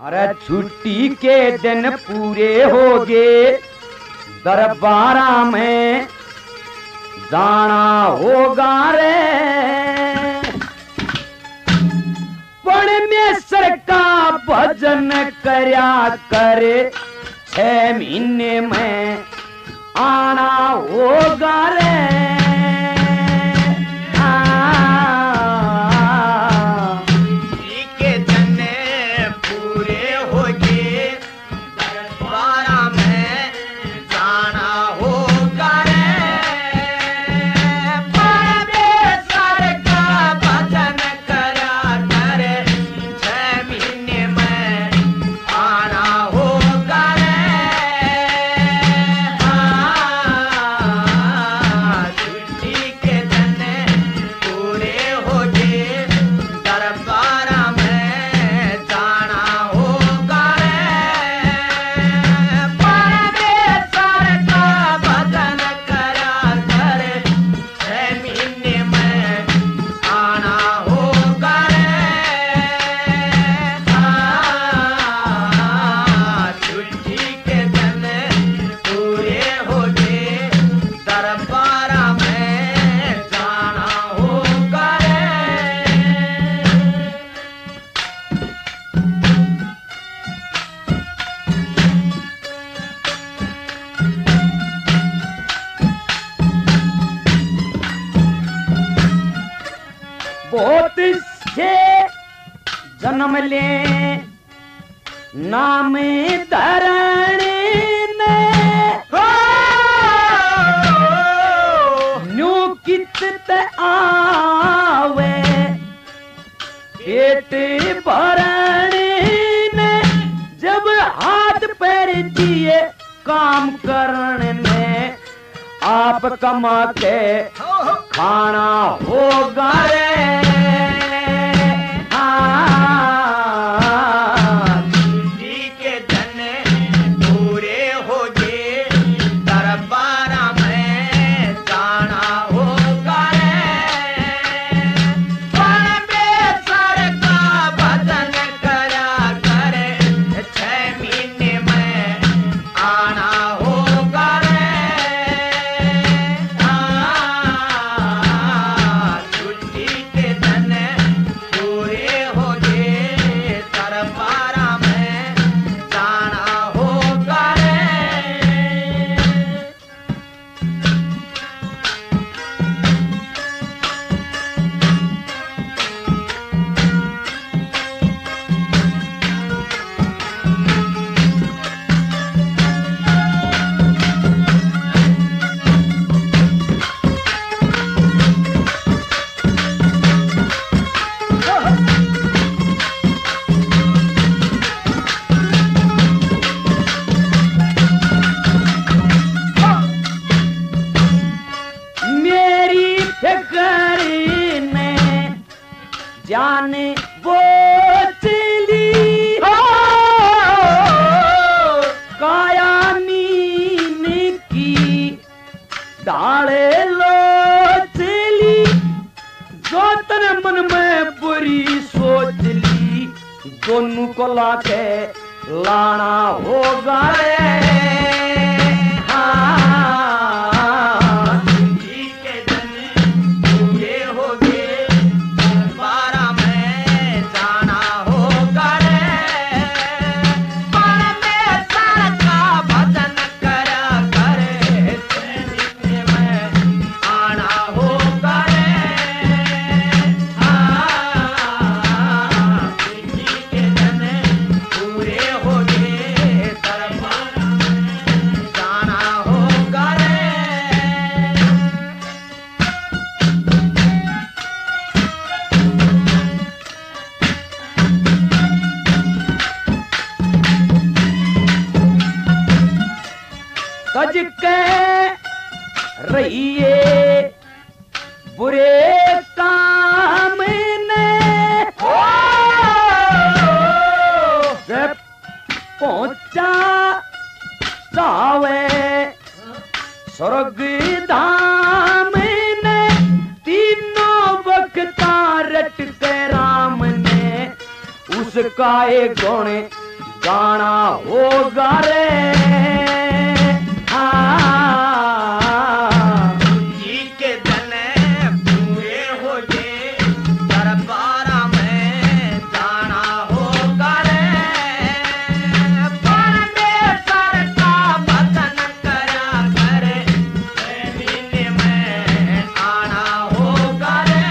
अरे छुट्टी के दिन पूरे हो गए, दरबारा में जाना होगा रे। परमेश्वर का भजन करया करे, 6 महीने में आना होगा रे। बहुत से जन्म ले नाम धरने ने, न्यू कित आवे पेट भरने ने, जब हाथ पैर दिए काम करने ने, आप कमा के खाना होगा रे। जाने वो चली काया नीन की डाले लो चली, जो तन मन में बुरी सोच ली, दोनों को लाके लाना होगा रे। सज के रहिए बुरे काम ने, जब पहुंचा जावे स्वर्ग धाम ने, तीनों वक्त रट के राम ने उसका एक गुण गाना होगा रे जी के जने पूरे हो जे दरबारा में जाना होगा रे परमेश्वर का भजन करा करे महीने में आना होगा रे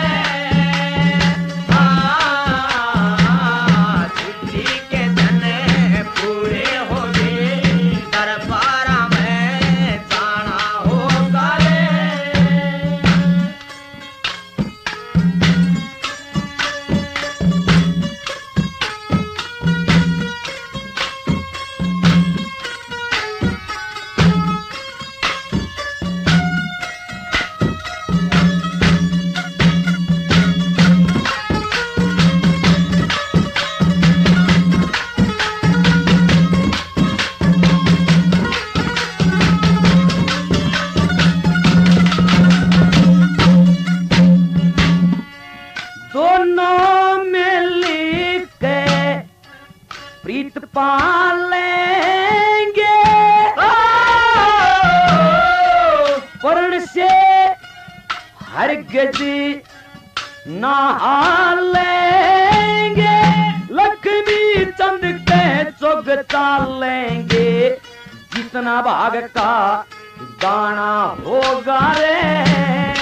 जी के जने पूरे हो जे दरबारा में जाना होगा रे दोनों मिल के प्रीत पालेंगे वर्ण से हरगिज नहा लेंगे लक्ष्मी चंद के चुगता लेंगे जितना भाग का गाना होगा रे